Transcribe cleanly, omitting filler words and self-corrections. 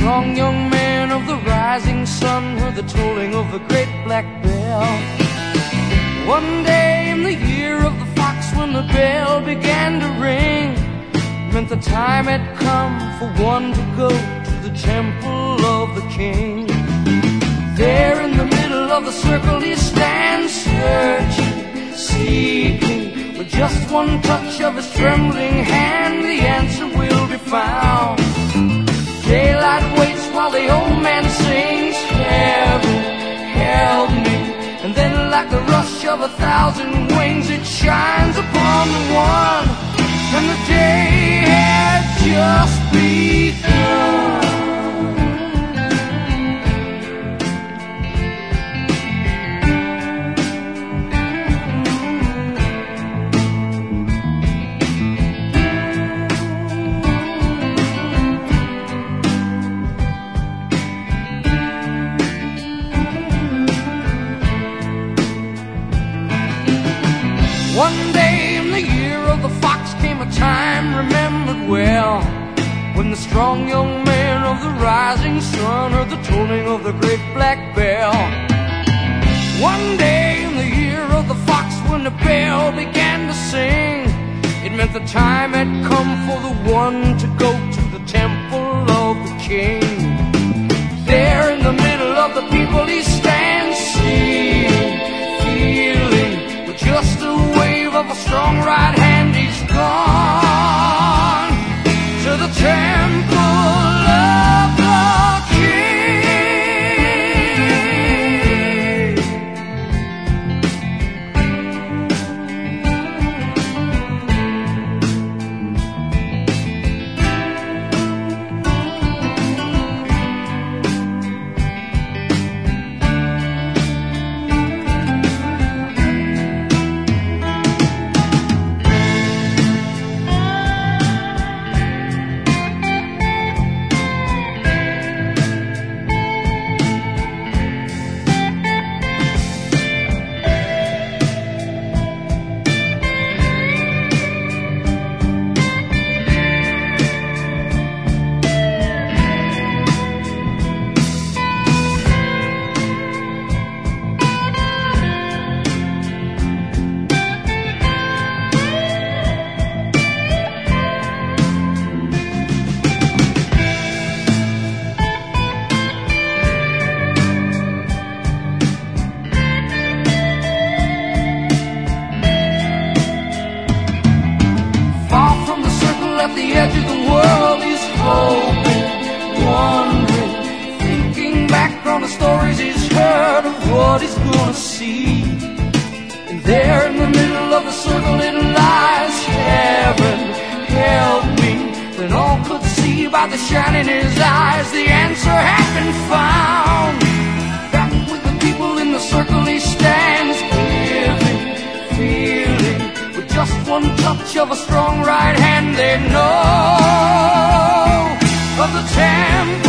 strong young man of the rising sun heard the tolling of the great black bell. One day in the year of the fox, when the bell began to ring, meant the time had come for one to go to the temple of the king. There in the middle of the circle he stands, searching, seeking. With just one touch of his trembling hand, the answer will be found. Daylight waits while the old man sings, heaven, help me. And then like the rush of 1,000 wings, it shines upon the one, and the day had just begun. One day in the year of the fox came a time remembered well, when the strong young man of the rising sun heard the tolling of the great black bell. One day in the year of the fox, when the bell began to sing, it meant the time had come for the one to go to the temple of the king. There in the middle of the people he stands, seeing, feeling, with just a wave of a strong right hand, he's gone to the temple of the king. At the edge of the world, he's hoping, wondering, thinking back on the stories he's heard of what he's gonna see. And there in the middle of the circle it lies, heaven, help me. Then all could see by the shine in his eyes, the answer had been found. Back with the people in the circle he stands, giving, feeling. Just one touch of a strong right hand, they know of the temple